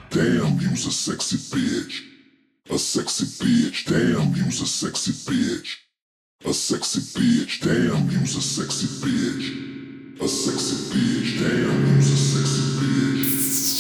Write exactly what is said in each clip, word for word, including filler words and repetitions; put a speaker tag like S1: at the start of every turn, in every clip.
S1: Damn, you's a sexy bitch. A sexy bitch. Damn, you's a sexy bitch. A sexy bitch. Damn, you's a sexy bitch. A sexy bitch. Damn, you's a sexy bitch.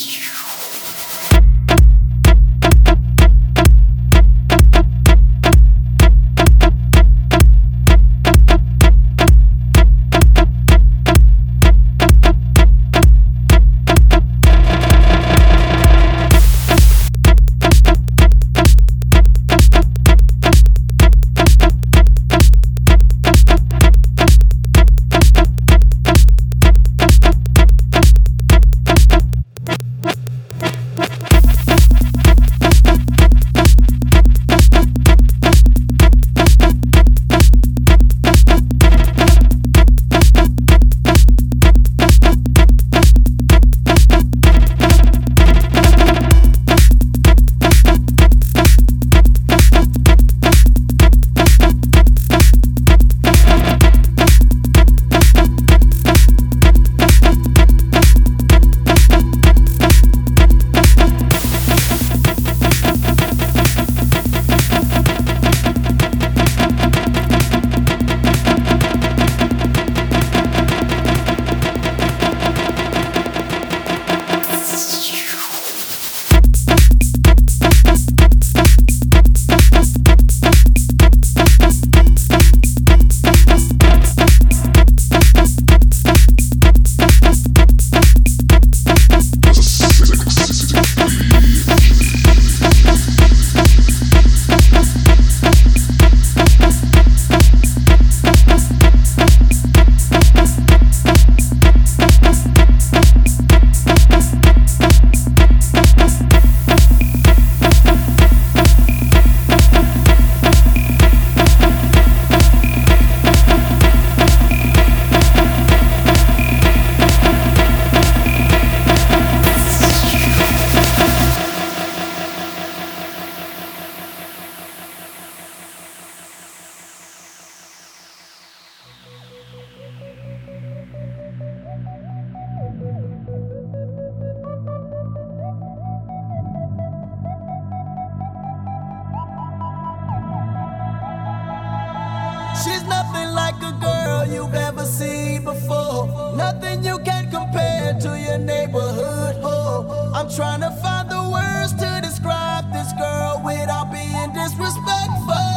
S2: She's nothing like a girl you've ever seen before. Nothing you can compare to your neighborhood whore. I'm trying to find the words to describe this girl without being disrespectful.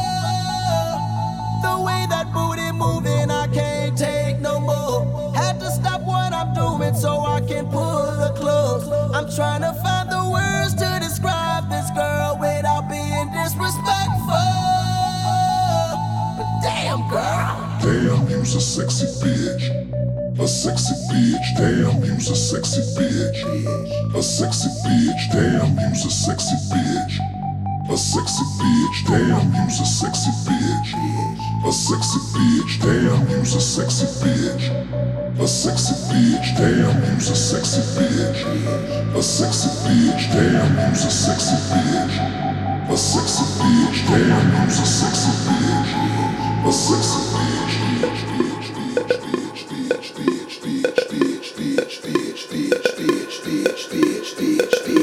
S2: The way that booty moving, I can't take no more. Had to stop what I'm doing so I can pull her close. I'm trying to find the words to describe this girl without being disrespectful. Damn, girl.
S1: Damn, you's a sexy bitch. A sexy bitch. Damn, you's a sexy bitch. A sexy bitch. Damn, you's a sexy bitch. A sexy bitch. Damn, you's a sexy bitch. A sexy bitch. Damn, you's a sexy bitch. A sexy bitch. Damn, you's a sexy bitch. A sexy bitch. Damn, you's a sexy bitch. A sexy bitch. Damn, you's a sexy bitch. A sexy bitch, bitch, bitch, bitch, bitch, bitch, bitch, bitch, bitch, bitch, bitch, bitch, bitch, bitch, bitch, bitch, bitch.